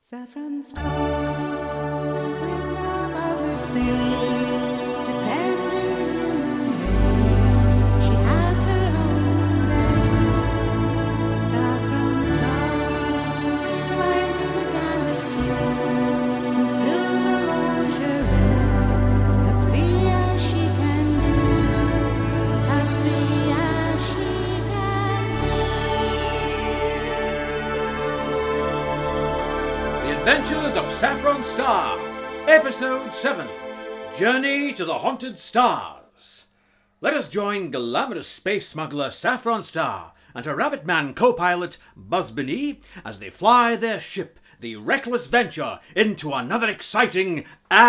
Saffron star with no outer space, dependent in ways. She has her own ways. Saffron star, flying through the galaxy, in silver lingerie, as free as she can be, as free as she can be. The Adventures of Saffron Star, Episode 7, Journey to the Haunted Stars. Let us join glamorous space smuggler Saffron Star and her rabbit man co-pilot Buzz Bunny as they fly their ship, the Reckless Venture, into another exciting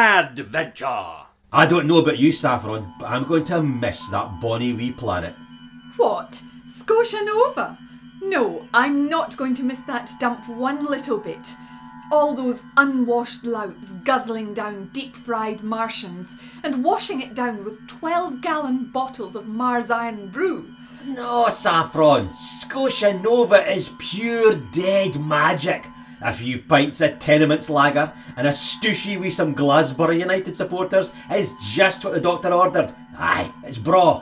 adventure. I don't know about you, Saffron, but I'm going to miss that bonny wee planet. What? Scotia Nova? No, I'm not going to miss that dump one little bit. All those unwashed louts guzzling down deep-fried Martians and washing it down with 12-gallon bottles of Mars Iron Brew. No, Saffron, Scotia Nova is pure dead magic. A few pints of Tenements lager and a stooshy with some Glasgow United supporters is just what the doctor ordered. Aye, it's braw.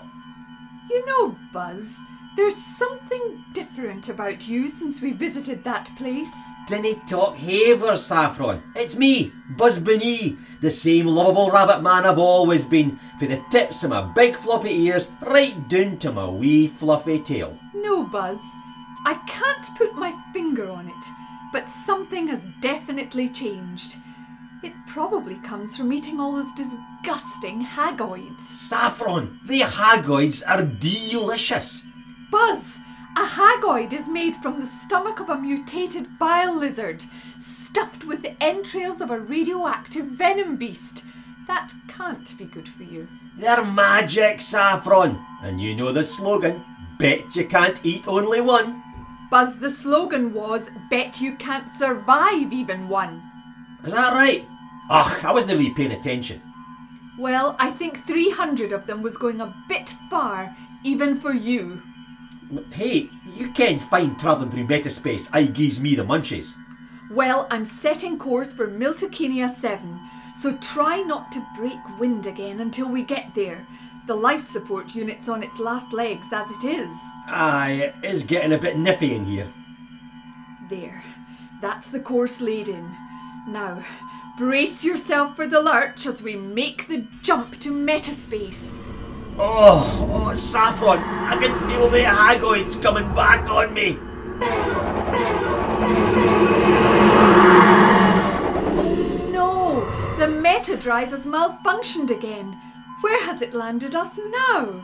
You know, Buzz, there's something different about you since we visited that place. Dinna talk havers, Saffron. It's me, Buzz Bunny, the same lovable rabbit man I've always been, for the tips of my big floppy ears right down to my wee fluffy tail. No, Buzz, I can't put my finger on it, but something has definitely changed. It probably comes from eating all those disgusting hagoids. Saffron, the hagoids are delicious. Buzz, a hagoid is made from the stomach of a mutated bile lizard, stuffed with the entrails of a radioactive venom beast. That can't be good for you. They're magic, Saffron. And you know the slogan, bet you can't eat only one. Buzz, the slogan was, bet you can't survive even one. Is that right? Ugh, I wasn't really paying attention. Well, I think 300 of them was going a bit far, even for you. Hey, you can't find travelling through metaspace, I gives me the munchies. Well, I'm setting course for Miltokenia 7, so try not to break wind again until we get there. The life support unit's on its last legs as it is. Aye, it is getting a bit niffy in here. There, that's the course laid in. Now, brace yourself for the lurch as we make the jump to metaspace. Oh, Saffron, I can feel the hagoids coming back on me. No, the meta drive has malfunctioned again. Where has it landed us now?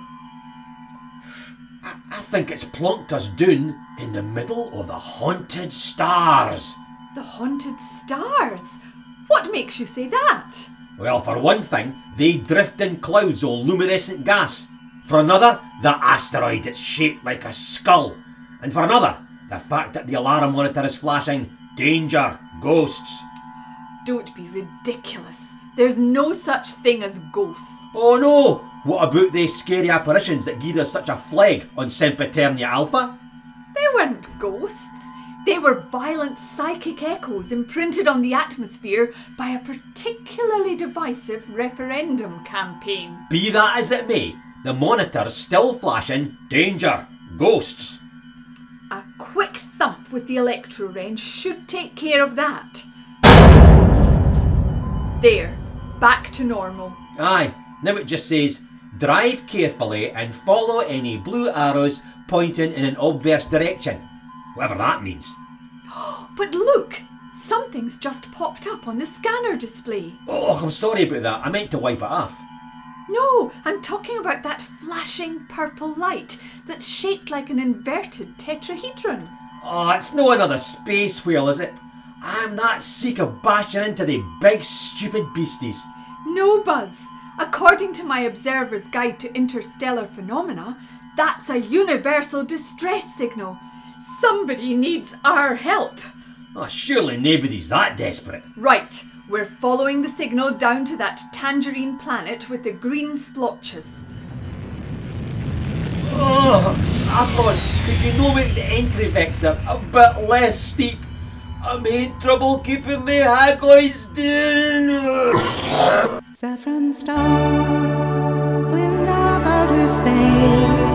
I think it's plonked us down in the middle of the haunted stars. The haunted stars? What makes you say that? Well, for one thing, they drift in clouds of luminescent gas. For another, the asteroid is shaped like a skull. And for another, the fact that the alarm monitor is flashing, danger, ghosts. Don't be ridiculous. There's no such thing as ghosts. Oh no! What about these scary apparitions that gave us such a flag on Sempiternia Alpha? They weren't ghosts. They were violent psychic echoes imprinted on the atmosphere by a particularly divisive referendum campaign. Be that as it may, the monitor's still flashing, danger, ghosts. A quick thump with the electro wrench should take care of that. There, back to normal. Aye, now it just says, drive carefully and follow any blue arrows pointing in an obverse direction. Whatever that means. But look, something's just popped up on the scanner display. Oh, I'm sorry about that. I meant to wipe it off. No, I'm talking about that flashing purple light that's shaped like an inverted tetrahedron. Oh, it's no another space whale, is it? I'm that sick of bashing into the big stupid beasties. No, Buzz. According to my Observer's Guide to Interstellar Phenomena, that's a universal distress signal. Somebody needs our help. Oh, surely nobody's that desperate. Right, we're following the signal down to that tangerine planet with the green splotches. Oh, Saffron, could you not make the entry vector a bit less steep? I'm in trouble keeping the haggis down. Saffron Star, wind of outer space.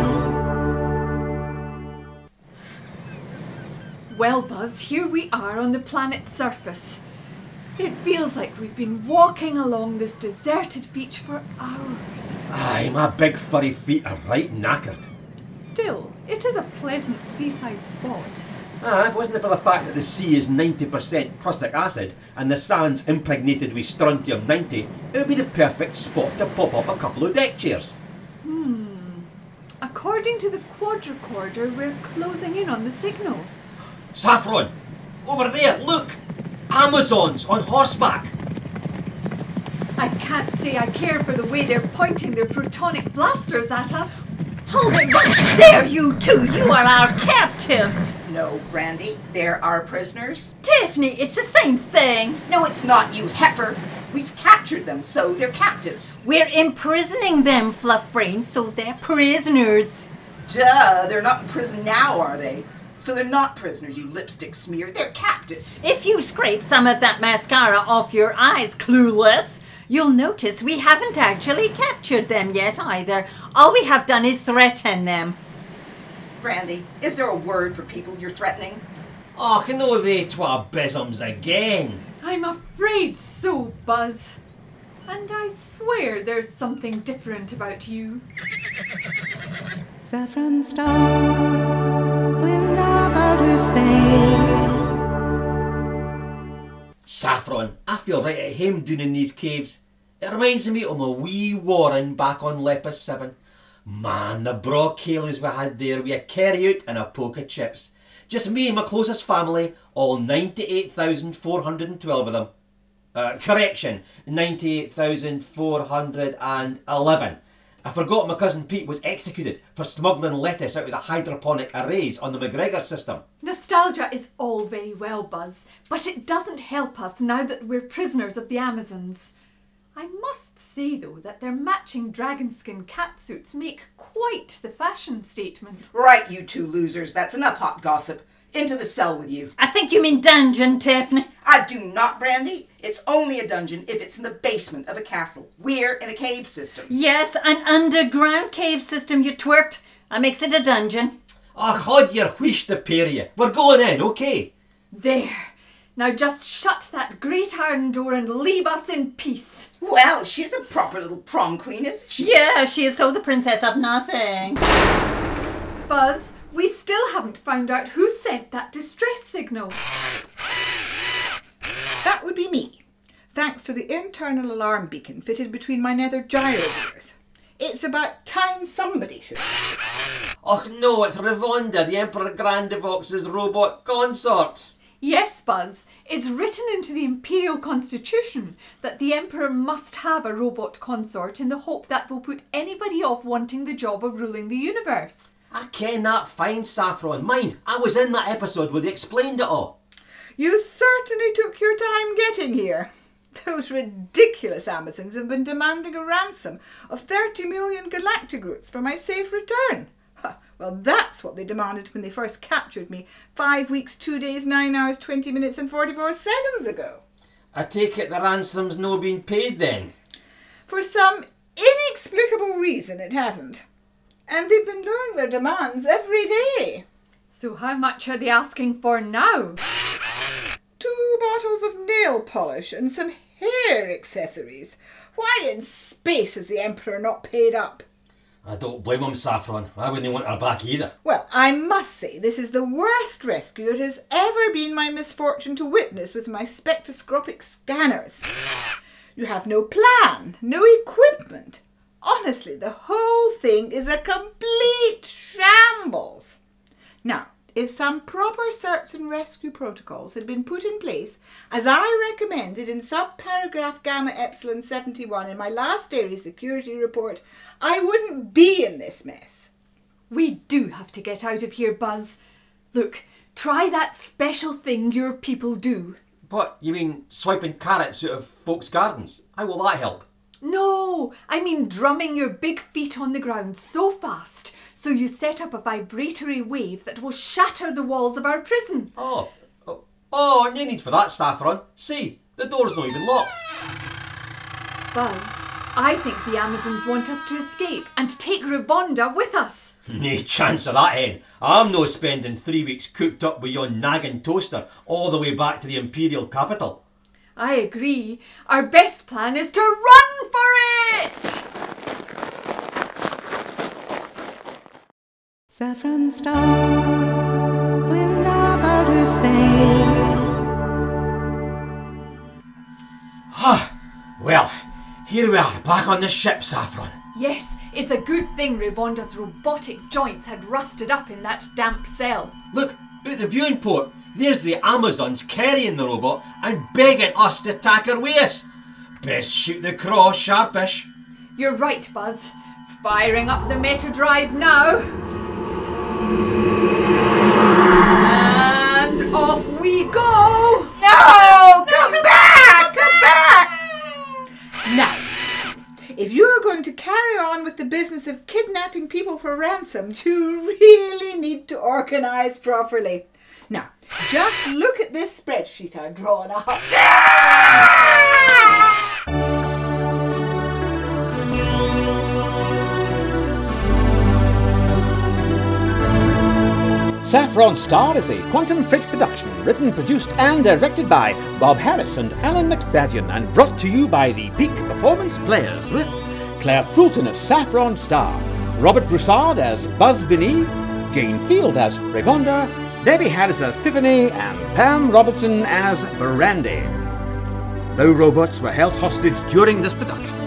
Well, Buzz, here we are on the planet's surface. It feels like we've been walking along this deserted beach for hours. Aye, my big furry feet are right knackered. Still, it is a pleasant seaside spot. If it wasn't for the fact that the sea is 90% prussic acid and the sand's impregnated with strontium-90, it would be the perfect spot to pop up a couple of deck chairs. According to the quadricorder, we're closing in on the signal. Saffron! Over there, look! Amazons on horseback! I can't say I care for the way they're pointing their protonic blasters at us. Hold it right there, you two! You are our captives! No, Brandy, they're our prisoners. Tiffany, it's the same thing! No, it's not, you heifer. We've captured them, so they're captives. We're imprisoning them, Fluff Brain, so they're prisoners. Duh, they're not in prison now, are they? So they're not prisoners, you lipstick smear. They're captives. If you scrape some of that mascara off your eyes, Clueless, you'll notice we haven't actually captured them yet either. All we have done is threaten them. Brandy, is there a word for people you're threatening? Oh, no they twa besoms again. I'm afraid so, Buzz. And I swear there's something different about you. Saffron Star, wind of outer space. Saffron, I feel right at home down in these caves. It reminds me of my wee warren back on Lepus 7. Man, the braw calies we had there with a carry out and a poke of chips. Just me and my closest family, all 98,412 of them. Correction, 98,411. I forgot my cousin Pete was executed for smuggling lettuce out of the hydroponic arrays on the McGregor system. Nostalgia is all very well, Buzz, but it doesn't help us now that we're prisoners of the Amazons. I must say, though, that their matching dragon skin catsuits make quite the fashion statement. Right, you two losers. That's enough hot gossip. Into the cell with you. I think you mean dungeon, Tiffany. I do not, Brandy. It's only a dungeon if it's in the basement of a castle. We're in a cave system. Yes, an underground cave system, you twerp. That makes it a dungeon. Ah, hod your wheesh the pair of you. We're going in, okay? There. Now just shut that great iron door and leave us in peace. Well, she's a proper little prom queen, isn't she? Yeah, she is so the princess of nothing. Buzz, we still haven't found out who sent that distress signal. That would be me, thanks to the internal alarm beacon fitted between my nether gyro gears. It's about time somebody should. Och no, it's Revonda, the Emperor Grandivox's robot consort. Yes, Buzz. It's written into the Imperial Constitution that the Emperor must have a robot consort in the hope that will put anybody off wanting the job of ruling the universe. I ken that fine, Saffron. Mind, I was in that episode where they explained it all. You certainly took your time getting here. Those ridiculous Amazons have been demanding a ransom of 30 million galactigroots for my safe return. Well, that's what they demanded when they first captured me 5 weeks, 2 days, 9 hours, 20 minutes and 44 seconds ago. I take it the ransom's no been paid then? For some inexplicable reason it hasn't. And they've been lowering their demands every day. So how much are they asking for now? 2 bottles of nail polish and some hair accessories. Why in space has the Emperor not paid up? I don't blame him, Saffron. I wouldn't want her back either. Well, I must say this is the worst rescue it has ever been my misfortune to witness with my spectroscopic scanners. You have no plan, no equipment. Honestly, the whole thing is a complete shambles. Now, if some proper search and rescue protocols had been put in place, as I recommended in subparagraph Gamma Epsilon 71 in my last daily security report, I wouldn't be in this mess. We do have to get out of here, Buzz. Look, try that special thing your people do. What, you mean swiping carrots out of folks' gardens? How will that help? No, I mean drumming your big feet on the ground so fast so you set up a vibratory wave that will shatter the walls of our prison. Oh, Oh, no need for that, Saffron. See, the door's not even locked. Buzz, I think the Amazons want us to escape and take Rubonda with us. No chance of that, hen. I'm no spending 3 weeks cooped up with yon nagging toaster all the way back to the Imperial capital. I agree. Our best plan is to run for it! Saffron Star, wind of outer space. Well, here we are, back on the ship, Saffron. Yes, it's a good thing Rubonda's robotic joints had rusted up in that damp cell. Look, out the viewing port, there's the Amazons carrying the robot and begging us to tack her with us. Best shoot the cross sharpish. You're right, Buzz. Firing up the meta drive now. And off we go! No! Come back! Come back! Now, if you're going to carry on with the business of kidnapping people for ransom, you really need to organise properly. Now, just look at this spreadsheet I've drawn up. Saffron Star is a Quantum Fridge production, written, produced and directed by Bob Harris and Alan McFadden, and brought to you by the Peak Performance Players, with Claire Fulton as Saffron Star, Robert Broussard as Buzz Binney, Jane Field as Rayvonda, Debbie Harris as Tiffany, and Pam Robertson as Brandy. No robots were held hostage during this production.